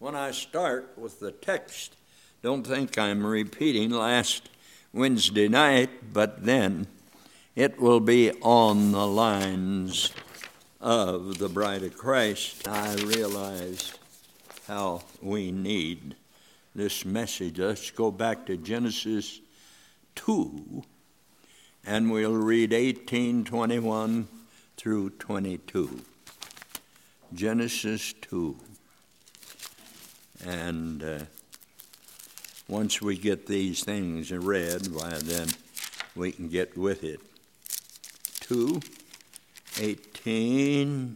When I start with the text, don't think I'm repeating last Wednesday night, but then it will be on the lines of the bride of Christ. I realized how we need this message. Let's go back to Genesis 2, and we'll read 18:21 through 22. Genesis 2. And once we get these things read, why then we can get with it. 2:18.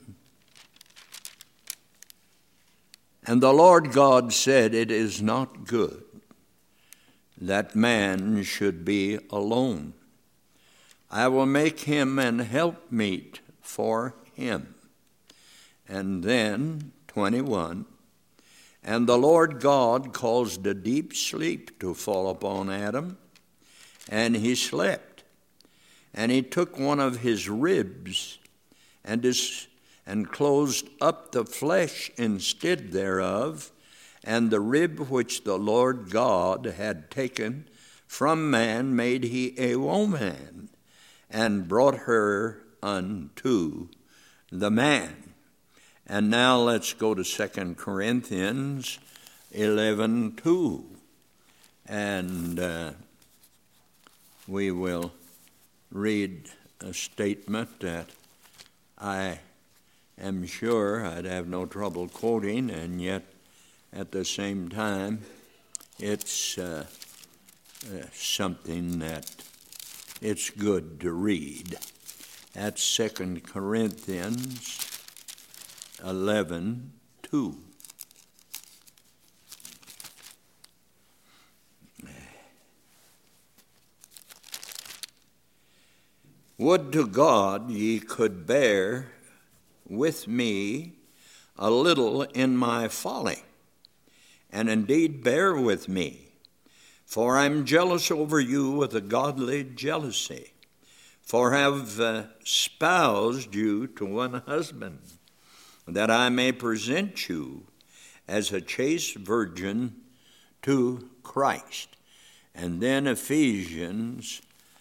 And the Lord God said, "It is not good that man should be alone. I will make him an helpmeet for him." And then 21. And the Lord God caused a deep sleep to fall upon Adam, and he slept. And he took one of his ribs and closed up the flesh instead thereof, and the rib which the Lord God had taken from man made he a woman, and brought her unto the man. And now let's go to 2 Corinthians 11:2, and we will read a statement that I am sure I'd have no trouble quoting, and yet at the same time it's something that it's good to read. That's 2 Corinthians 11:2. Would to God ye could bear with me a little in my folly, and indeed bear with me, for I'm jealous over you with a godly jealousy, for have espoused you to one husband, that I may present you as a chaste virgin to Christ. And then Ephesians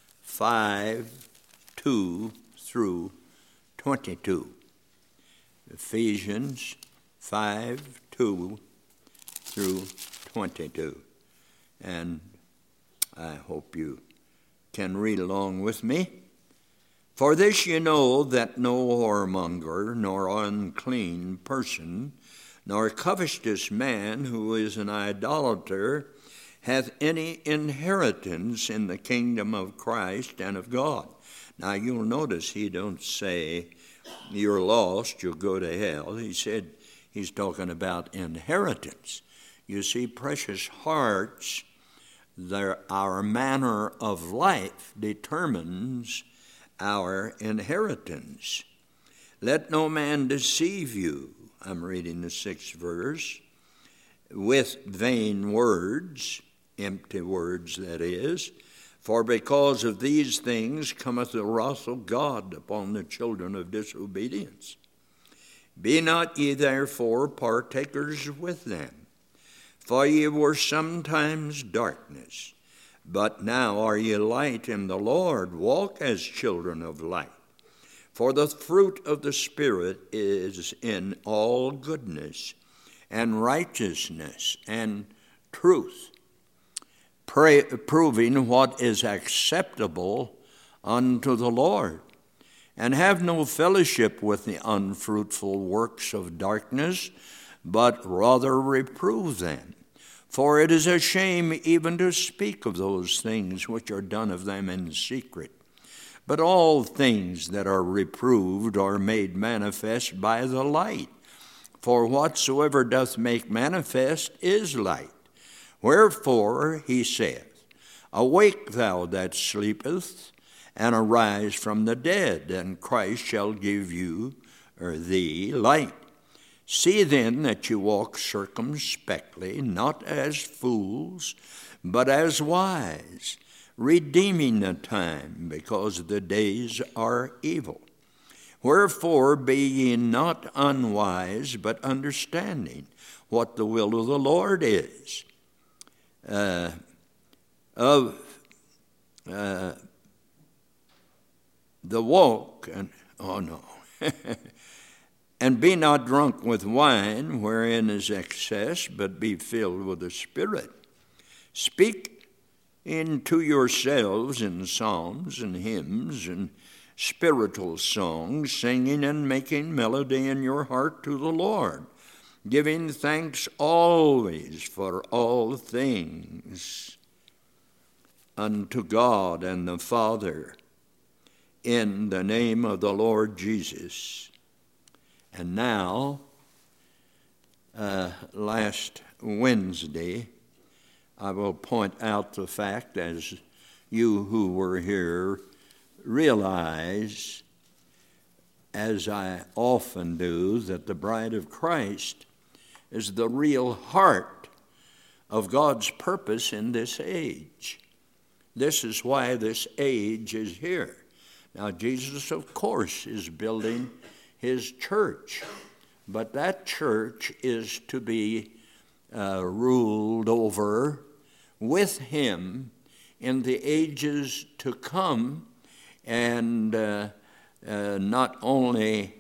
5:2 through 22. Ephesians 5:2 through 22. And I hope you can read along with me. For this you know, that no whoremonger, nor unclean person, nor covetous man who is an idolater, hath any inheritance in the kingdom of Christ and of God. Now you'll notice he don't say you're lost, you'll go to hell. He said he's talking about inheritance. You see, precious hearts, our manner of life determines our inheritance. Let no man deceive you, I'm reading the 6th verse, with vain words, empty words that is, for because of these things cometh the wrath of God upon the children of disobedience. Be not ye therefore partakers with them, for ye were sometimes darkness, but now are ye light in the Lord. Walk as children of light. For the fruit of the Spirit is in all goodness and righteousness and truth, proving what is acceptable unto the Lord. And have no fellowship with the unfruitful works of darkness, but rather reprove them. For it is a shame even to speak of those things which are done of them in secret. But all things that are reproved are made manifest by the light. For whatsoever doth make manifest is light. Wherefore he saith, Awake thou that sleepest, and arise from the dead, and Christ shall give you or thee light. See then that you walk circumspectly, not as fools, but as wise, redeeming the time, because the days are evil. Wherefore be ye not unwise, but understanding what the will of the Lord is. Of the walk, and be not drunk with wine, wherein is excess, but be filled with the Spirit. Speak into yourselves in psalms and hymns and spiritual songs, singing and making melody in your heart to the Lord, giving thanks always for all things unto God and the Father, in the name of the Lord Jesus. And now, last Wednesday, I will point out the fact, as you who were here realize, as I often do, that the bride of Christ is the real heart of God's purpose in this age. This is why this age is here. Now, Jesus, of course, is building his church, but that church is to be ruled over with him in the ages to come, and not only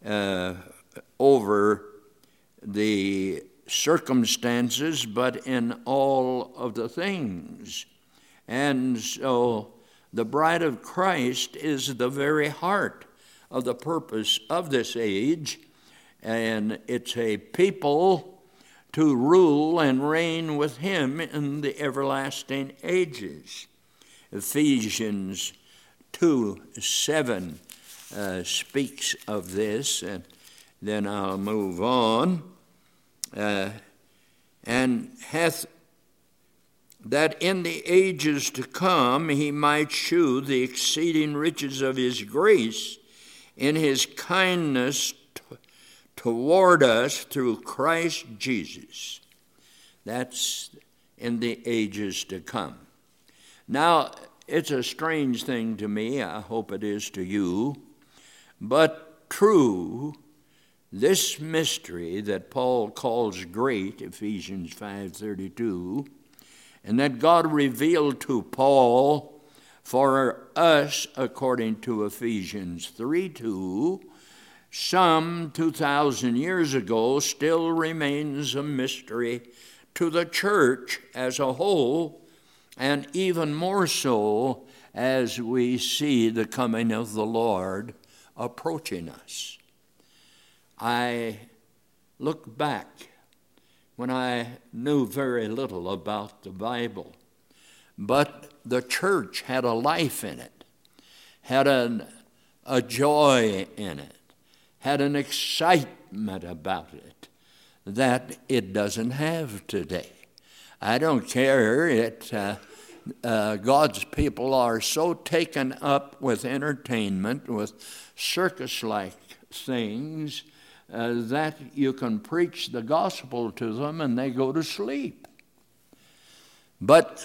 over the circumstances, but in all of the things. And so the bride of Christ is the very heart of the purpose of this age, and it's a people to rule and reign with him in the everlasting ages. Ephesians 2:7 speaks of this, and then I'll move on. And hath that in the ages to come he might shew the exceeding riches of his grace in his kindness toward us through Christ Jesus. That's in the ages to come. Now, it's a strange thing to me, I hope it is to you, but true, this mystery that Paul calls great, Ephesians 5:32, and that God revealed to Paul for us according to Ephesians 3:2, some 2,000 years ago, still remains a mystery to the church as a whole, and even more so as we see the coming of the Lord approaching us. I look back when I knew very little about the Bible, but the church had a life in it, had a joy in it, had an excitement about it that it doesn't have today. I don't care. God's people are so taken up with entertainment, with circus-like things, that you can preach the gospel to them and they go to sleep. But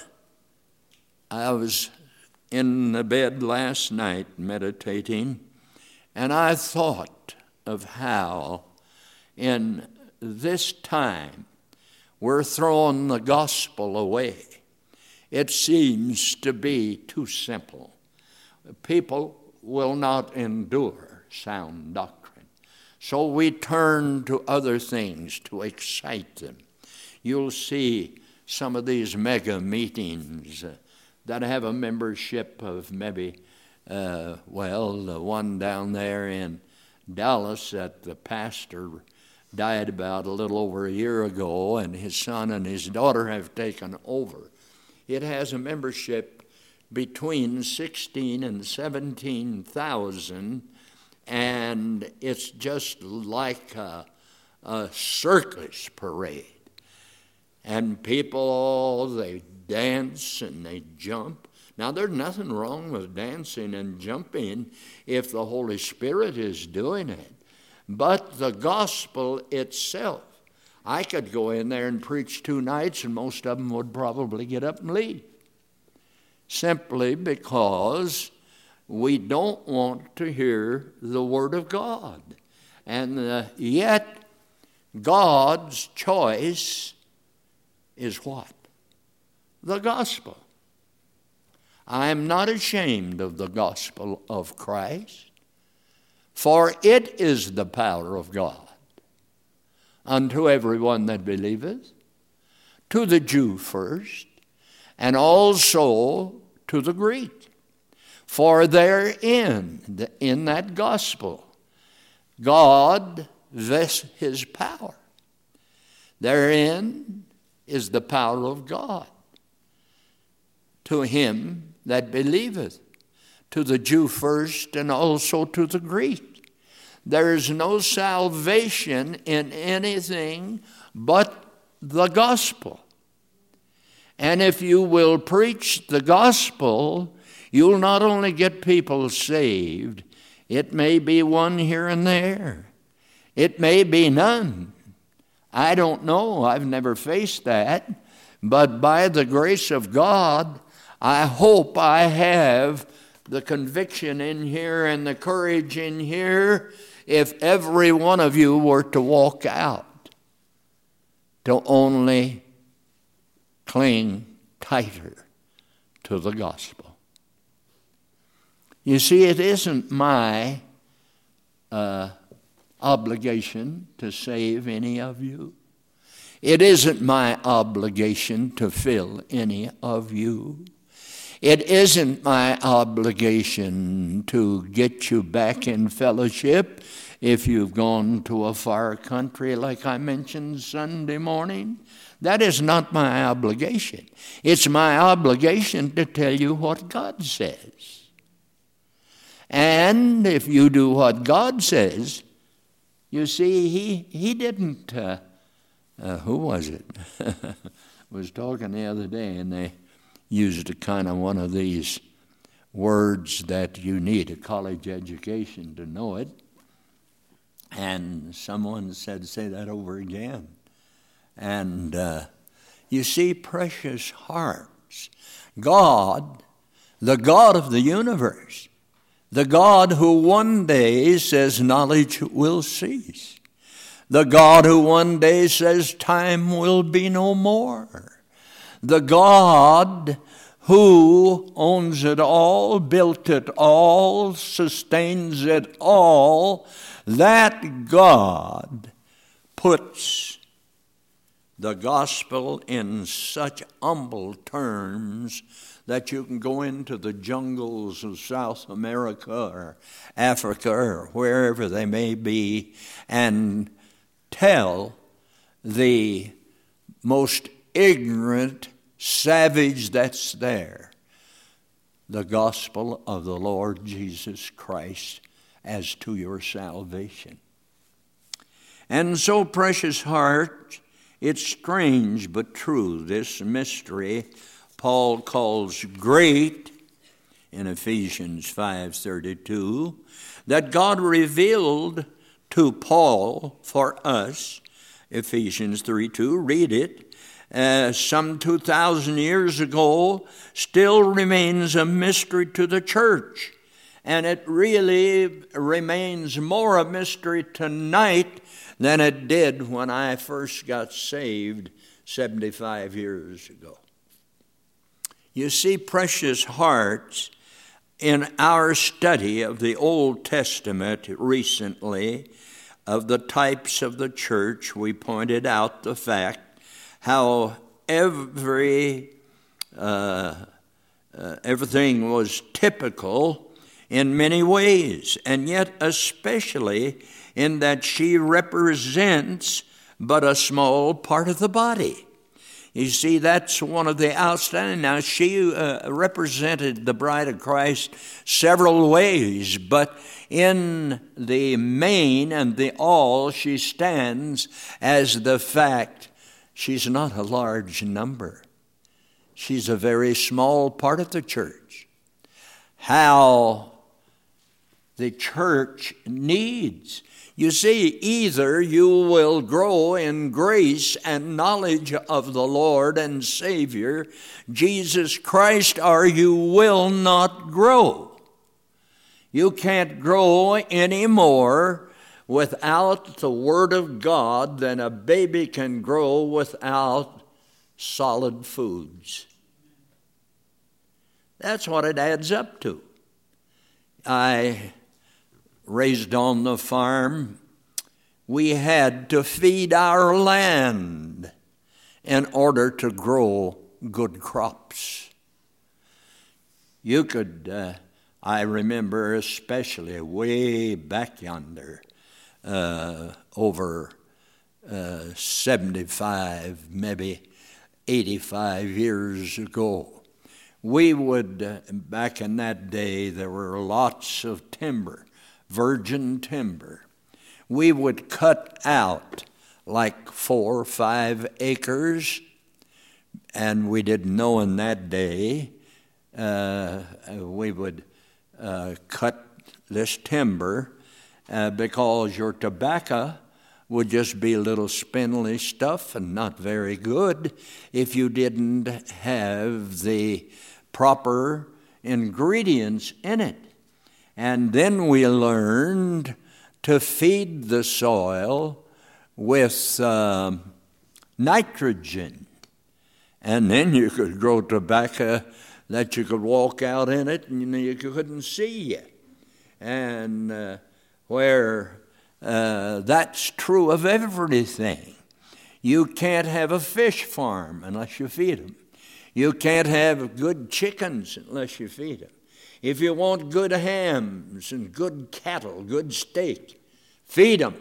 I was in the bed last night meditating, and I thought of how in this time we're throwing the gospel away. It seems to be too simple. People will not endure sound doctrine. So we turn to other things to excite them. You'll see some of these mega meetings that have a membership of maybe, the one down there in Dallas that the pastor died about a little over a year ago, and his son and his daughter have taken over. It has a membership between 16 and 17,000, and it's just like a circus parade. And people, they dance and they jump. Now, there's nothing wrong with dancing and jumping if the Holy Spirit is doing it. But the gospel itself, I could go in there and preach 2 nights and most of them would probably get up and leave. Simply because we don't want to hear the Word of God. And yet, God's choice is what? The gospel. I am not ashamed of the gospel of Christ, for it is the power of God unto everyone that believeth, to the Jew first, and also to the Greek. For therein, in that gospel, God vests his power. Therein is the power of God to him that believeth, to the Jew first and also to the Greek. There is no salvation in anything but the gospel. And if you will preach the gospel, you'll not only get people saved, it may be one here and there. It may be none. I don't know. I've never faced that. But by the grace of God, I hope I have the conviction in here and the courage in here if every one of you were to walk out to only cling tighter to the gospel. You see, it isn't my obligation to save any of you. It isn't my obligation to fill any of you. It isn't my obligation to get you back in fellowship if you've gone to a far country like I mentioned Sunday morning. That is not my obligation. It's my obligation to tell you what God says. And if you do what God says, you see, he didn't, who was it? was talking the other day, and they used a kind of one of these words that you need a college education to know it. And someone said, say that over again. And you see, precious hearts, God, the God of the universe, the God who one day says knowledge will cease, the God who one day says time will be no more, the God who owns it all, built it all, sustains it all, that God puts the gospel in such humble terms that you can go into the jungles of South America or Africa or wherever they may be and tell the most ignorant savage that's there the gospel of the Lord Jesus Christ as to your salvation. And so, precious heart, it's strange but true, this mystery Paul calls great in Ephesians 5:32, that God revealed to Paul for us, Ephesians 3:2, read it, some 2,000 years ago, still remains a mystery to the church. And it really remains more a mystery tonight than it did when I first got saved 75 years ago. You see, precious hearts, in our study of the Old Testament recently, of the types of the church, we pointed out the fact how everything was typical in many ways, and yet especially in that she represents but a small part of the body. You see, that's one of the outstanding. Now, she represented the bride of Christ several ways, but in the main and the all, she stands as the fact she's not a large number. She's a very small part of the church. How the church needs. You see, either you will grow in grace and knowledge of the Lord and Savior, Jesus Christ, or you will not grow. You can't grow anymore without the Word of God than a baby can grow without solid foods. That's what it adds up to. I raised on the farm. We had to feed our land in order to grow good crops. You could, I remember especially way back yonder, over 75, maybe 85 years ago, we would, back in that day, there were lots of timber, virgin timber. We would cut out like 4 or 5 acres, and we didn't know in that day, we would cut this timber because your tobacco would just be a little spindly stuff and not very good if you didn't have the proper ingredients in it. And then we learned to feed the soil with nitrogen. And then you could grow tobacco that you could walk out in it and you couldn't see it. And where that's true of everything. You can't have a fish farm unless you feed them. You can't have good chickens unless you feed them. If you want good hams and good cattle, good steak, feed them.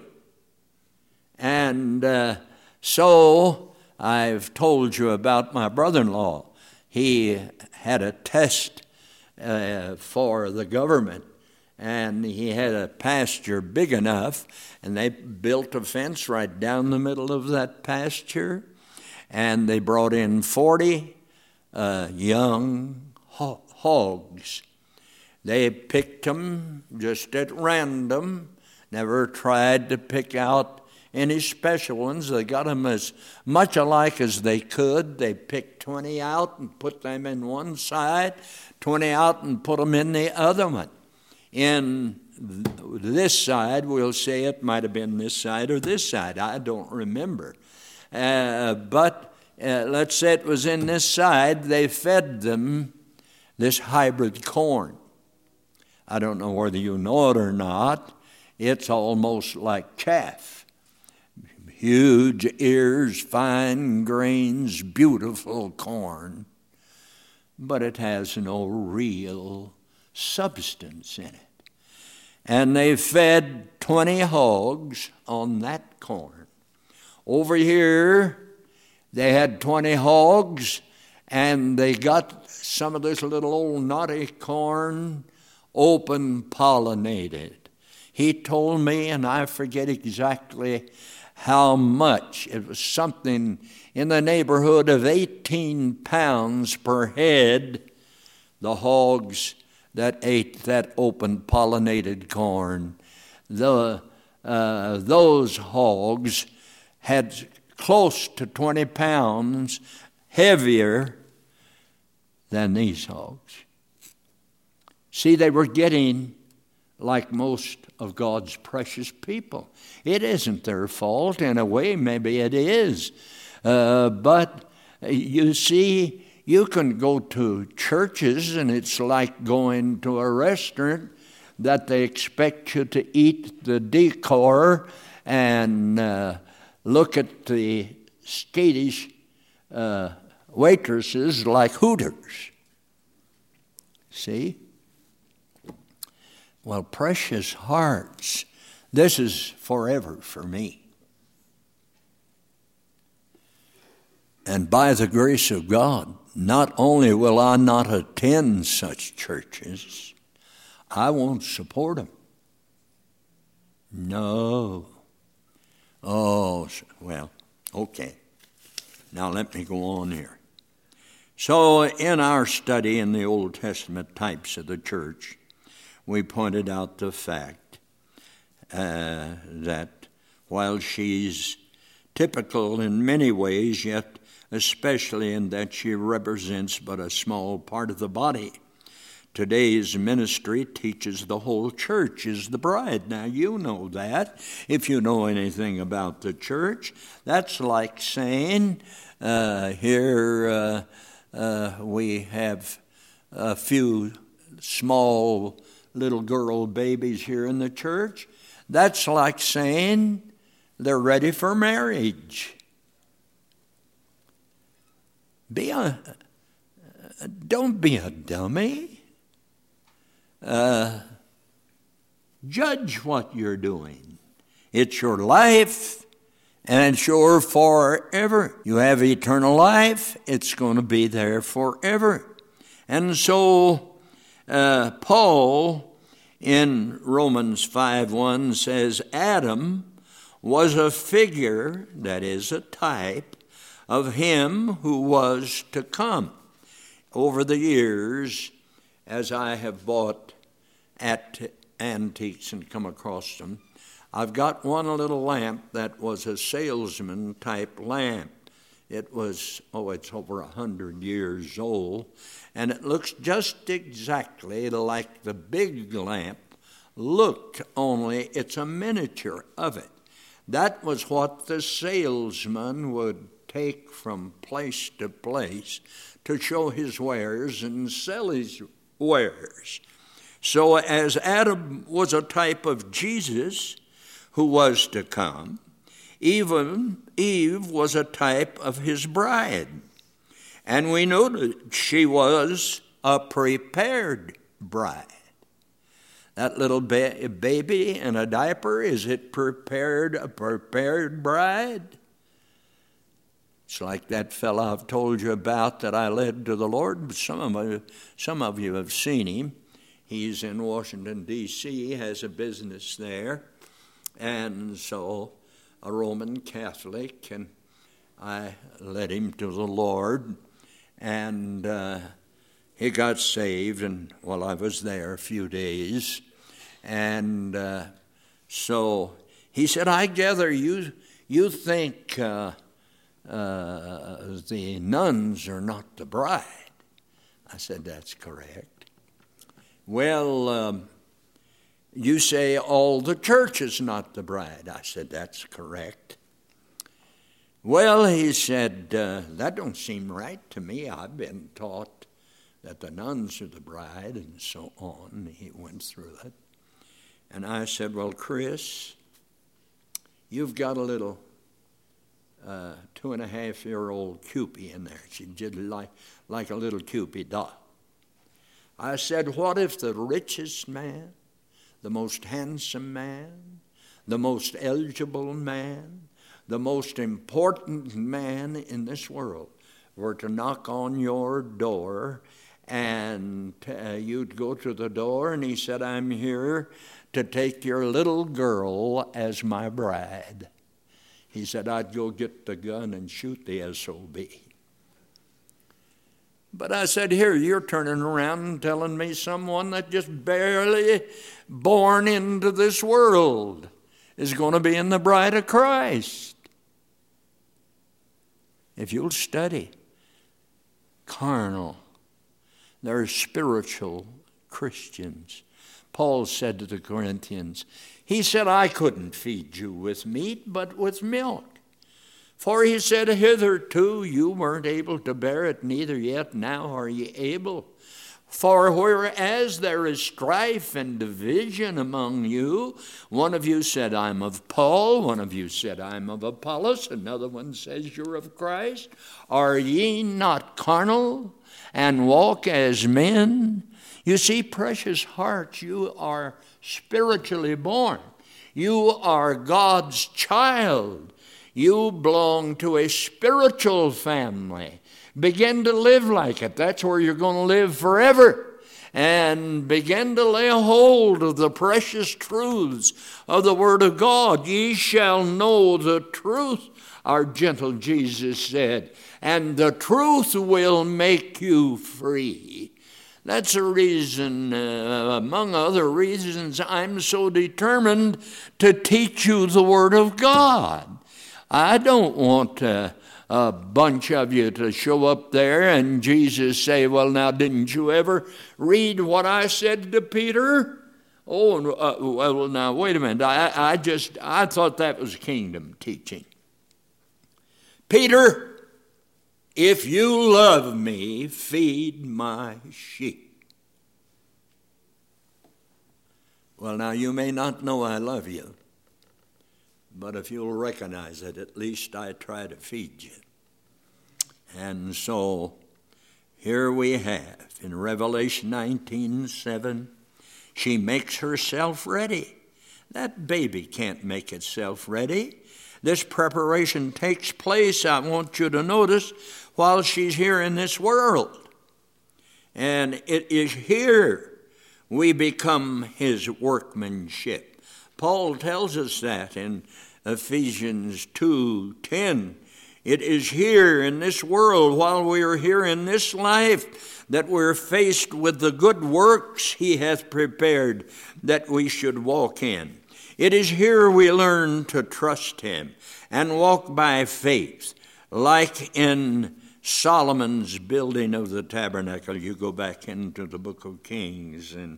And so I've told you about my brother-in-law. He had a test for the government, and he had a pasture big enough, and they built a fence right down the middle of that pasture, and they brought in 40 young hogs. They picked them just at random, never tried to pick out any special ones. They got them as much alike as they could. They picked 20 out and put them in one side, 20 out and put them in the other one. In this side, we'll say it might have been this side or this side. I don't remember. But let's say it was in this side. They fed them this hybrid corn. I don't know whether you know it or not. It's almost like chaff. Huge ears, fine grains, beautiful corn. But it has no real substance in it. And they fed 20 hogs on that corn. Over here, they had 20 hogs, and they got some of this little old knotty corn open pollinated. He told me, and I forget exactly how much, it was something in the neighborhood of 18 pounds per head, the hogs that ate that open pollinated corn. Those hogs had close to 20 pounds heavier than these hogs. See, they were getting like most of God's precious people. It isn't their fault. In a way, maybe it is. But you see, you can go to churches and it's like going to a restaurant that they expect you to eat the decor and look at the skittish waitresses like Hooters. See? Well, precious hearts, this is forever for me. And by the grace of God, not only will I not attend such churches, I won't support them. No. Oh, well, okay. Now let me go on here. So in our study in the Old Testament types of the church, we pointed out the fact that while she's typical in many ways, yet especially in that she represents but a small part of the body, Today's ministry teaches the whole church is the bride. Now, you know that. If you know anything about the church, that's like saying, here we have a few small little girl babies here in the church. That's like saying they're ready for marriage. Don't be a dummy. Judge what you're doing. It's your life, and it's your forever. You have eternal life. It's going to be there forever. And so Paul in Romans 5:1 says, Adam was a figure, that is a type, of him who was to come. Over the years, as I have bought at antiques and come across them, I've got one little lamp that was a salesman type lamp. It was, it's over 100 years old, and it looks just exactly like the big lamp looked, only it's a miniature of it. That was what the salesman would take from place to place to show his wares and sell his wares. So as Adam was a type of Jesus who was to come, even Eve was a type of his bride. And we know that she was a prepared bride. That little baby in a diaper, is it a prepared bride? It's like that fellow I've told you about that I led to the Lord. Some of you have seen him. He's in Washington, D.C., has a business there. And so a Roman Catholic, and I led him to the Lord. And he got saved, and I was there a few days. And so he said, I gather you think the nuns are not the bride. I said, that's correct. Well, you say all the church is not the bride. I said, that's correct. Well, he said, that don't seem right to me. I've been taught that the nuns are the bride and so on. He went through it. And I said, well, Chris, you've got a little 2.5-year-old Cupid in there. She did like a little Cupid doll. I said, what if the richest man, the most handsome man, the most eligible man, the most important man in this world were to knock on your door, and you'd go to the door, and he said, I'm here to take your little girl as my bride. He said, I'd go get the gun and shoot the SOB. But I said, here, you're turning around and telling me someone that just barely born into this world is going to be in the bride of Christ. If you'll study carnal, they're spiritual Christians. Paul said to the Corinthians, he said, I couldn't feed you with meat, but with milk. For he said, hitherto you weren't able to bear it, neither yet now are ye able. For whereas there is strife and division among you, one of you said, I'm of Paul, one of you said, I'm of Apollos, another one says, you're of Christ. Are ye not carnal and walk as men? You see, precious hearts, you are spiritually born. You are God's child. You belong to a spiritual family. Begin to live like it. That's where you're going to live forever. And begin to lay hold of the precious truths of the Word of God. Ye shall know the truth, our gentle Jesus said, and the truth will make you free. That's a reason, among other reasons, I'm so determined to teach you the Word of God. I don't want a a bunch of you to show up there and Jesus say, well, now, didn't you ever read what I said to Peter? Oh, well, now, wait a minute. I thought that was kingdom teaching. Peter, if you love me, feed my sheep. Well, now, you may not know I love you, but if you'll recognize it, at least I try to feed you. And so here we have in Revelation 19:7, she makes herself ready. That baby can't make itself ready. This preparation takes place, I want you to notice, while she's here in this world. And it is here we become his workmanship. Paul tells us that in Ephesians 2:10. It is here in this world, while we are here in this life, that we're faced with the good works he hath prepared that we should walk in. It is here we learn to trust him and walk by faith, like in Solomon's building of the tabernacle. You go back into the book of Kings. And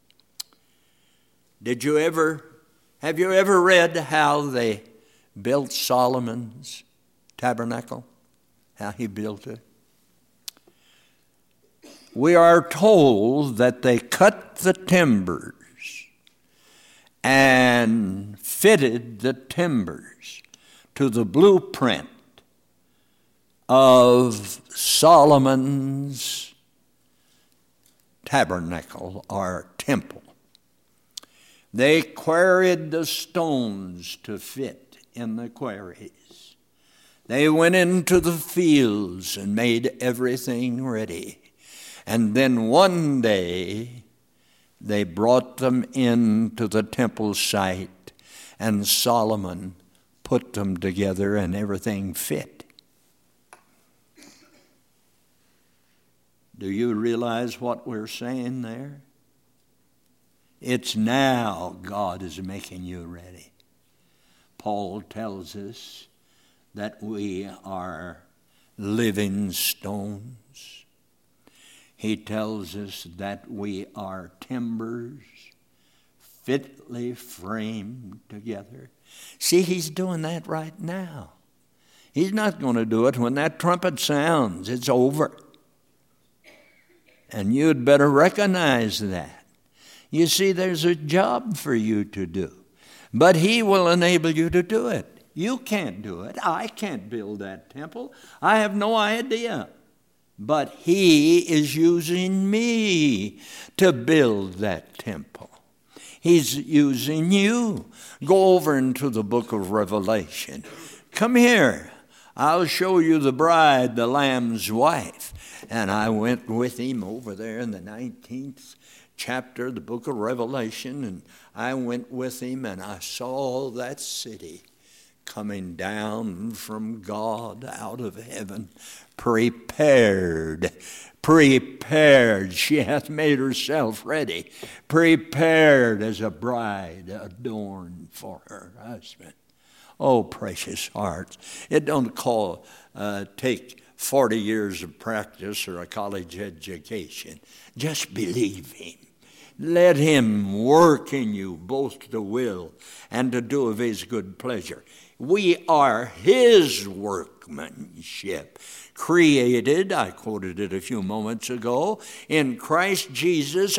have you ever read how they built Solomon's tabernacle? How he built it? We are told that they cut the timbers and fitted the timbers to the blueprint of Solomon's tabernacle or temple. They quarried the stones to fit in the quarries. They went into the fields and made everything ready. And then one day, they brought them into the temple site, and Solomon put them together and everything fit. Do you realize what we're saying there? It's now God is making you ready. Paul tells us that we are living stones. He tells us that we are timbers fitly framed together. See, he's doing that right now. He's not going to do it when that trumpet sounds. It's over. And you'd better recognize that. You see, there's a job for you to do, but he will enable you to do it. You can't do it. I can't build that temple. I have no idea. But he is using me to build that temple. He's using you. Go over into the book of Revelation. Come here. I'll show you the bride, the Lamb's wife. And I went with him over there in the 19th chapter of the book of Revelation, and I went with him, and I saw that city coming down from God out of heaven, prepared. She hath made herself ready, prepared as a bride adorned for her husband. Oh, precious hearts. It don't take 40 years of practice or a college education. Just believe him. Let him work in you both to will and to do of his good pleasure. We are his workmanship, created, I quoted it a few moments ago, in Christ Jesus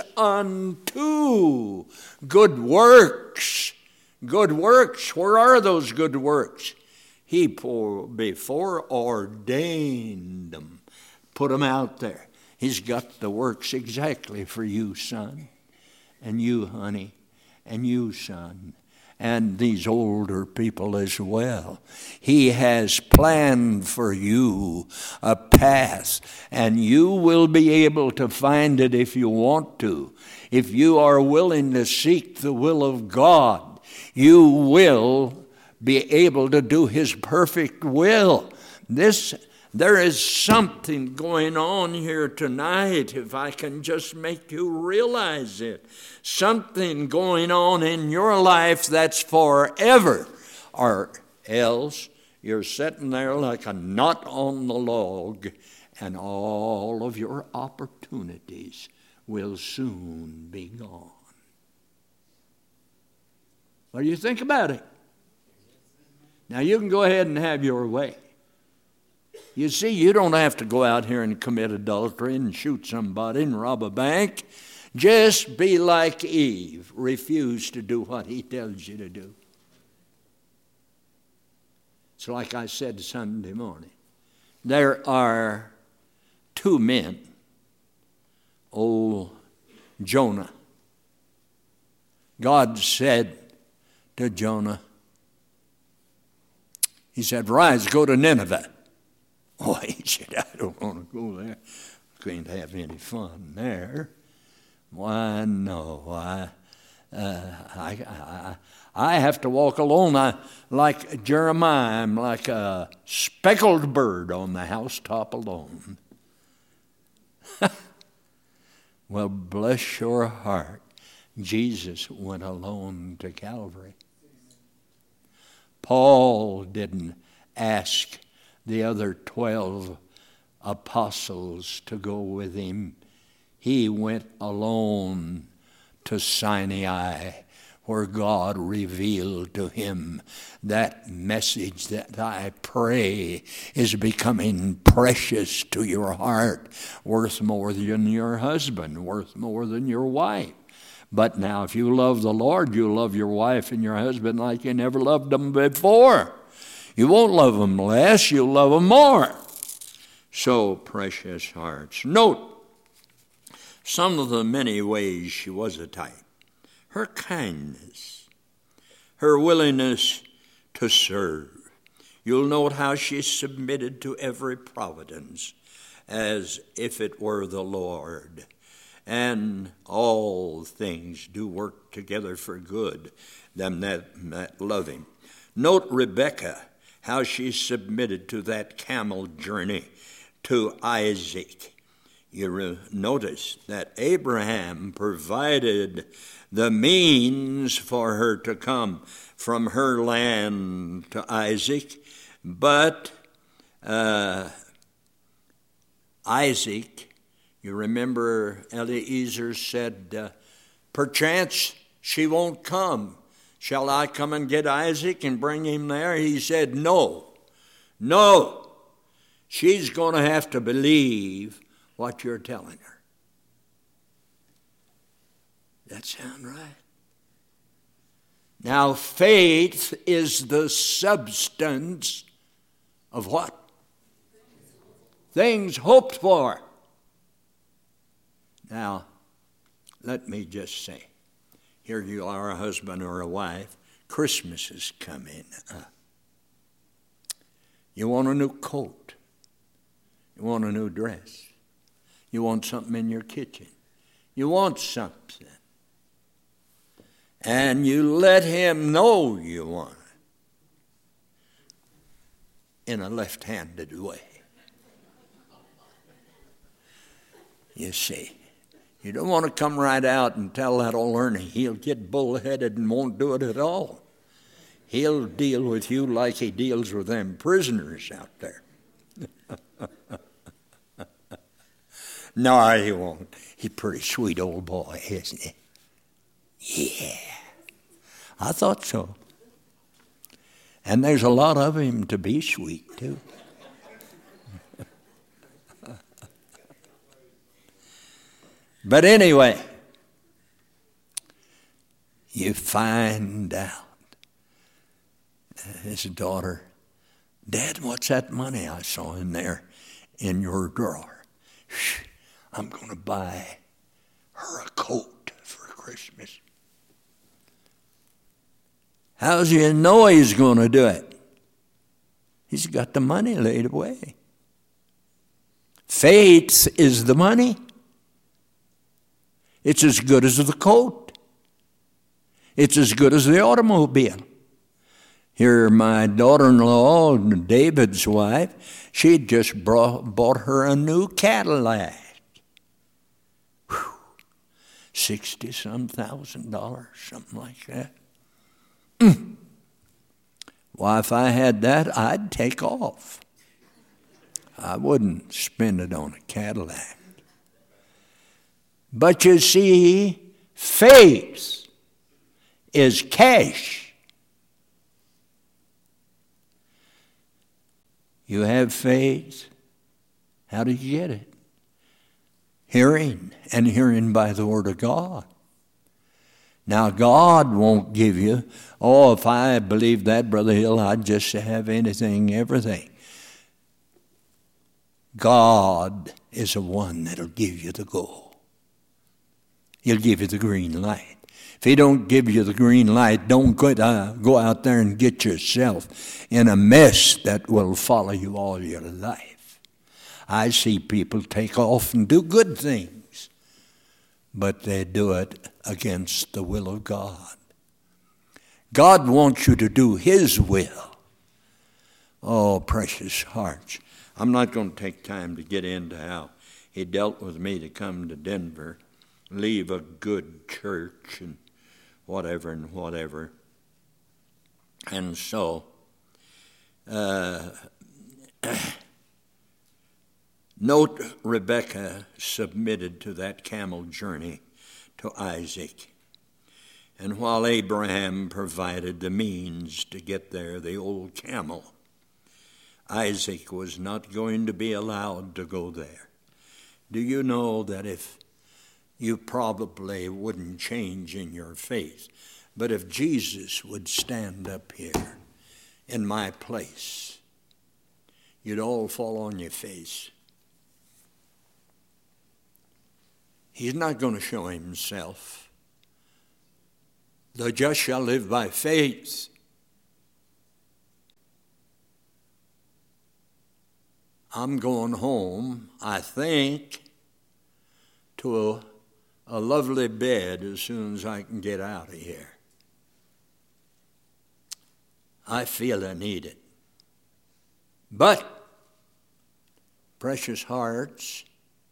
unto good works. Good works. Where are those good works? He before ordained them, put them out there. He's got the works exactly for you, son, and you, honey, and you, son, and these older people as well. He has planned for you a path, and you will be able to find it if you want to. If you are willing to seek the will of God, you will be able to do his perfect will. There is something going on here tonight, if I can just make you realize it. Something going on in your life that's forever, or else You're sitting there like a knot on the log, and all of your opportunities will soon be gone. What do you think about it? Now, you can go ahead and have your way. You see, you don't have to go out here and commit adultery and shoot somebody and rob a bank. Just be like Eve. Refuse to do what he tells you to do. It's like I said Sunday morning. There are two men. Oh, Jonah. God said to Jonah, he said, rise, go to Nineveh. Oh, he said, I don't want to go there. I can't have any fun there. Why, no. I have to walk alone. Like Jeremiah, I'm like a speckled bird on the housetop alone. Well, bless your heart. Jesus went alone to Calvary. Paul didn't ask the other 12 apostles to go with him. He went alone to Sinai, where God revealed to him that message that I pray is becoming precious to your heart, worth more than your husband, worth more than your wife. But now if you love the Lord, you love your wife and your husband like you never loved them before. You won't love them less, you'll love them more. So, precious hearts. Note some of the many ways she was a type. Her kindness, her willingness to serve. You'll note how she submitted to every providence as if it were the Lord. And all things do work together for good, them that love him. Note Rebekah, how she submitted to that camel journey to Isaac. You notice that Abraham provided the means for her to come from her land to Isaac, but Isaac, you remember Eliezer said, perchance she won't come. Shall I come and get Isaac and bring him there? He said, no. She's going to have to believe what you're telling her. That sound right? Now, faith is the substance of what? Things hoped for. Now, let me just say, here you are, a husband or a wife. Christmas is coming up. You want a new coat. You want a new dress. You want something in your kitchen. You want something. And you let him know you want it in a left-handed way. You see. You don't want to come right out and tell that old Ernie. He'll get bullheaded and won't do it at all. He'll deal with you like he deals with them prisoners out there. No, he won't. He's a pretty sweet old boy, isn't he? Yeah, I thought so. And there's a lot of him to be sweet, too. But anyway, you find out his daughter, Dad, what's that money I saw in there in your drawer? I'm going to buy her a coat for Christmas. How's you know he's going to do it? He's got the money laid away. Faith is the money. It's as good as the coat. It's as good as the automobile. Here, my daughter-in-law, David's wife, she'd just bought her a new Cadillac. $60-some thousand, something like that. Why, if I had that, I'd take off. I wouldn't spend it on a Cadillac. But you see, faith is cash. You have faith. How do you get it? Hearing, and hearing by the Word of God. Now, God won't give you, oh, if I believed that, Brother Hill, I'd just have anything, everything. God is the one that'll give you the go. He'll give you the green light. If he don't give you the green light, don't go out there and get yourself in a mess that will follow you all your life. I see people take off and do good things, but they do it against the will of God. God wants you to do his will. Oh, precious hearts. I'm not going to take time to get into how he dealt with me to come to Denver, leave a good church and whatever and whatever. And so, note Rebekah submitted to that camel journey to Isaac. And while Abraham provided the means to get there, the old camel, Isaac was not going to be allowed to go there. Do you know that if you probably wouldn't change in your faith, but if Jesus would stand up here in my place, you'd all fall on your face. He's not going to show himself. The just shall live by faith. I'm going home, I think, to a lovely bed as soon as I can get out of here. I feel I need it. But, precious hearts,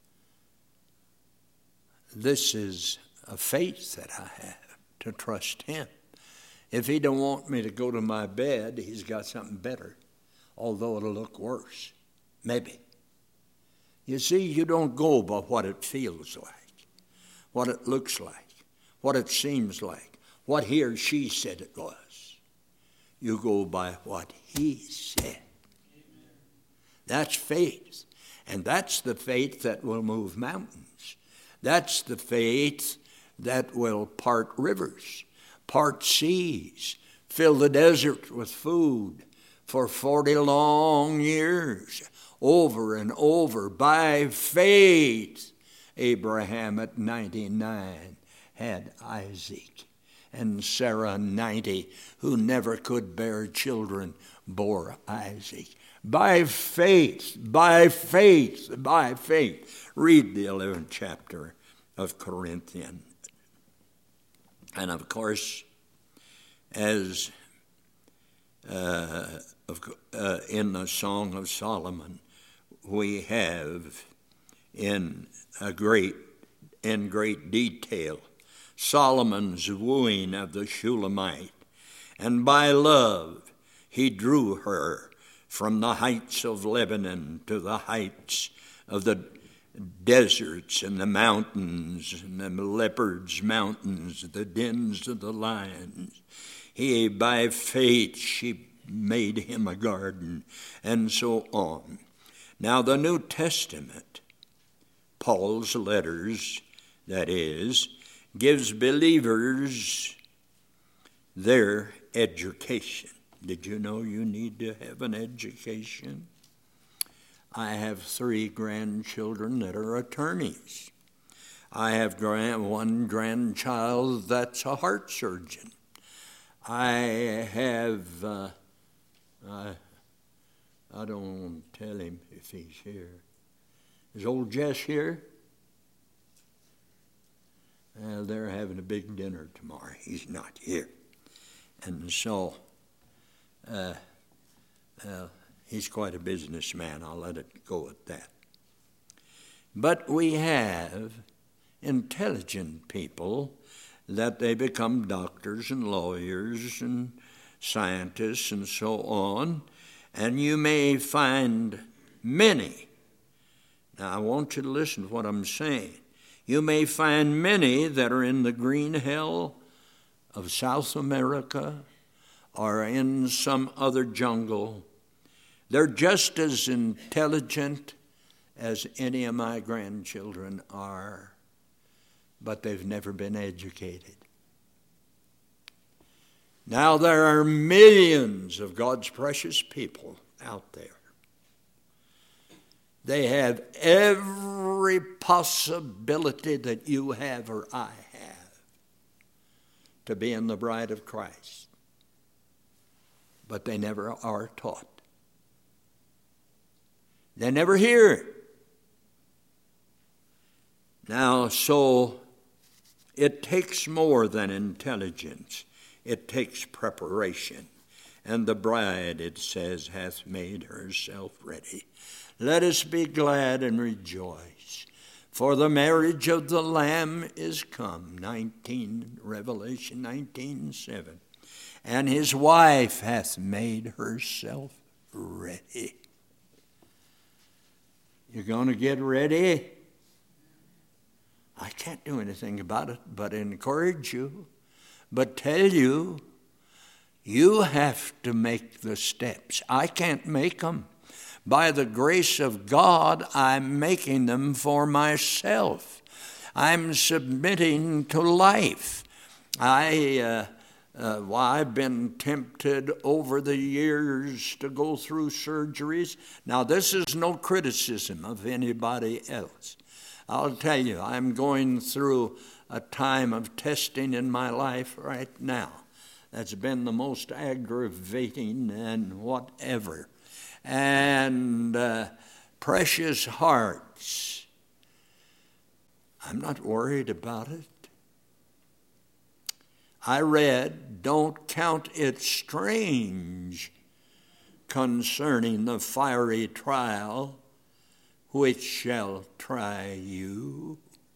this is a faith that I have to trust him. If he don't want me to go to my bed, he's got something better, although it'll look worse. Maybe. You see, you don't go by what it feels like, what it looks like, what it seems like, what he or she said it was. You go by what he said. Amen. That's faith. And that's the faith that will move mountains. That's the faith that will part rivers, part seas, fill the desert with food for 40 long years. Over and over, by faith, Abraham at 99 had Isaac, and Sarah 90, who never could bear children, bore Isaac. By faith, by faith, by faith. Read the 11th chapter of Corinthians. And of course, as in the Song of Solomon, we have in great detail Solomon's wooing of the Shulamite. And by love he drew her from the heights of Lebanon to the heights of the deserts and the mountains and the leopards' mountains, the dens of the lions. By faith she made him a garden, and so on. Now the New Testament, Paul's letters, that is, gives believers their education. Did you know you need to have an education? I have 3 grandchildren that are attorneys. I have one grandchild that's a heart surgeon. I have, I don't want to tell him if he's here. Is old Jess here? They're having a big dinner tomorrow. He's not here. And so, he's quite a businessman. I'll let it go at that. But we have intelligent people that they become doctors and lawyers and scientists and so on, and you may find many. Now, I want you to listen to what I'm saying. You may find many that are in the green hell of South America or in some other jungle. They're just as intelligent as any of my grandchildren are, but they've never been educated. Now there are millions of God's precious people out there. They have every possibility that you have or I have to be in the bride of Christ, but they never are taught. They never hear. Now, so it takes more than intelligence. It takes preparation. And the bride, it says, hath made herself ready. Let us be glad and rejoice, for the marriage of the Lamb is come. Revelation 19:7. And his wife hath made herself ready. You're going to get ready? I can't do anything about it but encourage you, but tell you, you have to make the steps. I can't make them. By the grace of God, I'm making them for myself. I'm submitting to life. I've been tempted over the years to go through surgeries. Now, this is no criticism of anybody else. I'll tell you, I'm going through a time of testing in my life right now. That's been the most aggravating and whatever. And precious hearts. I'm not worried about it. I read, don't count it strange concerning the fiery trial which shall try you.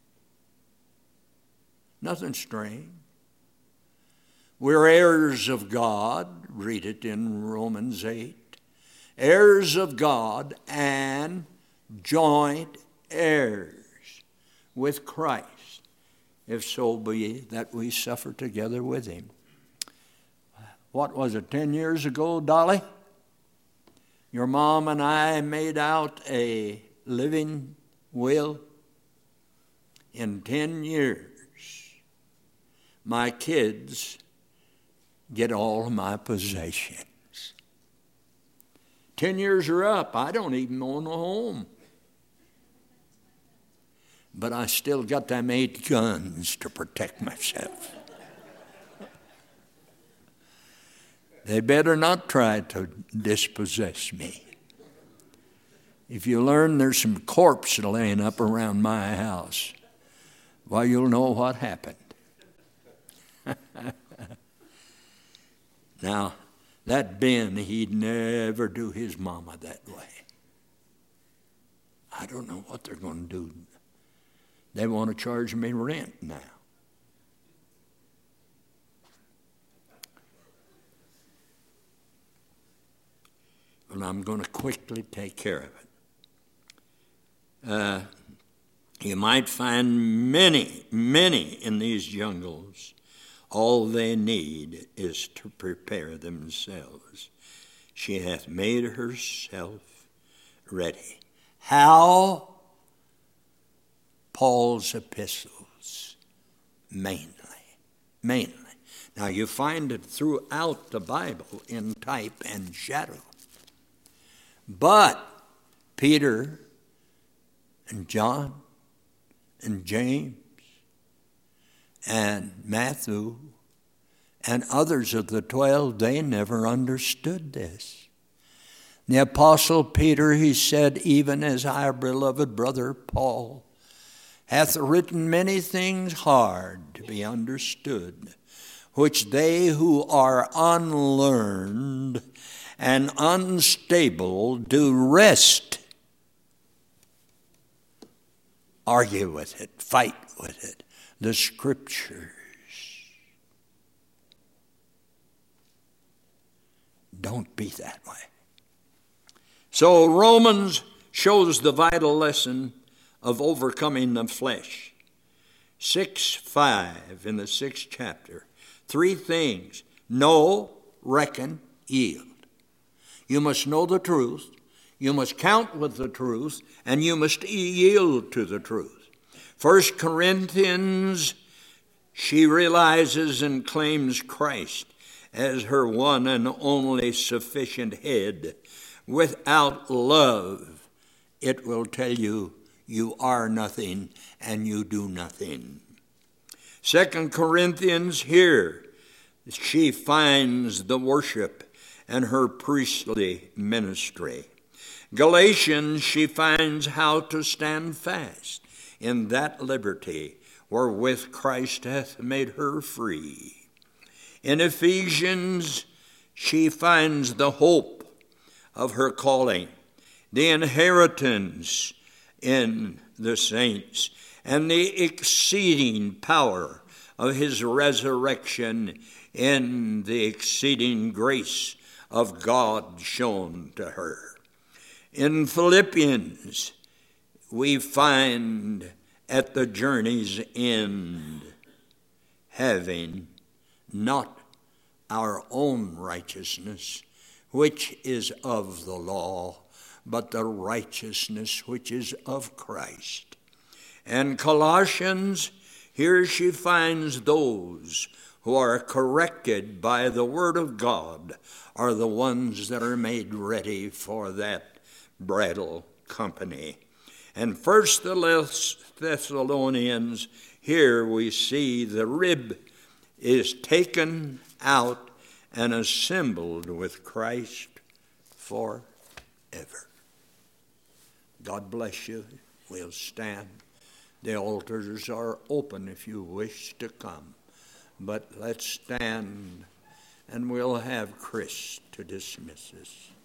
Nothing strange. We're heirs of God. Read it in Romans 8. Heirs of God and joint heirs with Christ, if so be that we suffer together with him. What was it, 10 years ago, Dolly? Your mom and I made out a living will. In 10 years, my kids get all of my possessions. 10 years are up. I don't even own a home. But I still got them 8 guns to protect myself. They better not try to dispossess me. If you learn there's some corpse laying up around my house, well, you'll know what happened. Now, that Ben, he'd never do his mama that way. I don't know what they're going to do. They want to charge me rent now. Well, I'm going to quickly take care of it. You might find many in these jungles. All they need is to prepare themselves. She hath made herself ready. How? Paul's epistles, mainly. Now you find it throughout the Bible in type and shadow. But Peter and John and James and Matthew and others of the 12, they never understood this. The Apostle Peter, he said, even as our beloved brother Paul hath written many things hard to be understood, which they who are unlearned and unstable do wrest, argue with it, fight with it, the Scriptures. Don't be that way. So Romans shows the vital lesson of overcoming the flesh. 6:5 in the 6th chapter. 3 things. Know, reckon, yield. You must know the truth. You must count with the truth. And you must yield to the truth. 1 Corinthians, she realizes and claims Christ as her one and only sufficient head. Without love, it will tell you you are nothing and you do nothing. 2 Corinthians, here she finds the worship and her priestly ministry. Galatians, she finds how to stand fast in that liberty wherewith Christ hath made her free. In Ephesians, she finds the hope of her calling, the inheritance in the saints, and the exceeding power of his resurrection in the exceeding grace of God shown to her. In Philippians, we find at the journey's end, having not our own righteousness, which is of the law, but the righteousness which is of Christ. And Colossians, here she finds those who are corrected by the word of God are the ones that are made ready for that bridal company. And 1 Thessalonians, here we see the rib is taken out and assembled with Christ forever. God bless you. We'll stand. The altars are open if you wish to come. But let's stand and we'll have Chris to dismiss us.